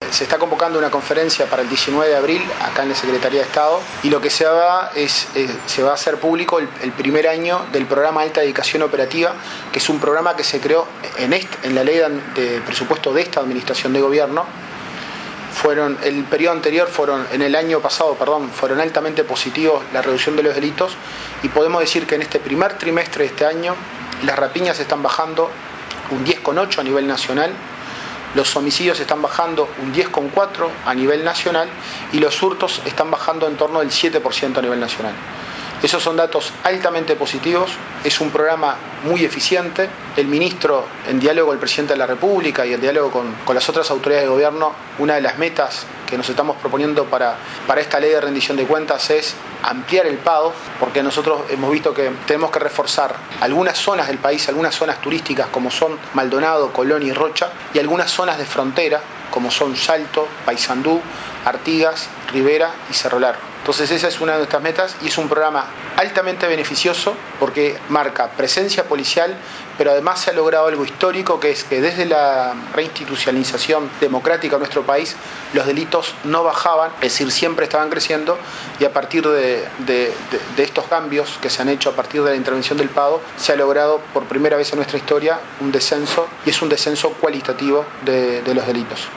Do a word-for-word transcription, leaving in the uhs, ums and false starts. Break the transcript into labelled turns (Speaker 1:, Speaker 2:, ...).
Speaker 1: se está convocando una conferencia para el diecinueve de abril acá en la Secretaría de Estado, y lo que se va es eh, se va a hacer público el, el primer año del programa Alta Dedicación Operativa, que es un programa que se creó en, este, en la ley de, de presupuesto de esta administración de gobierno. Fueron, el periodo anterior fueron, en el año pasado, perdón, fueron altamente positivos la reducción de los delitos, y podemos decir que en este primer trimestre de este año las rapiñas están bajando un diez coma ocho a nivel nacional, los homicidios están bajando un diez coma cuatro a nivel nacional y los hurtos están bajando en torno del siete por ciento a nivel nacional. Esos son datos altamente positivos, es un programa muy eficiente. El ministro, en diálogo con el presidente de la República y en diálogo con, con las otras autoridades de gobierno, una de las metas que nos estamos proponiendo para, para esta ley de rendición de cuentas es ampliar el PADO, porque nosotros hemos visto que tenemos que reforzar algunas zonas del país, algunas zonas turísticas como son Maldonado, Colón y Rocha, y algunas zonas de frontera como son Salto, Paysandú, Artigas, Rivera y Cerro Largo. Entonces esa es una de nuestras metas y es un programa altamente beneficioso porque marca presencia policial, pero además se ha logrado algo histórico, que es que desde la reinstitucionalización democrática de nuestro país los delitos no bajaban, es decir, siempre estaban creciendo, y a partir de, de, de, de estos cambios que se han hecho a partir de la intervención del PADO se ha logrado por primera vez en nuestra historia un descenso, y es un descenso cualitativo de, de los delitos.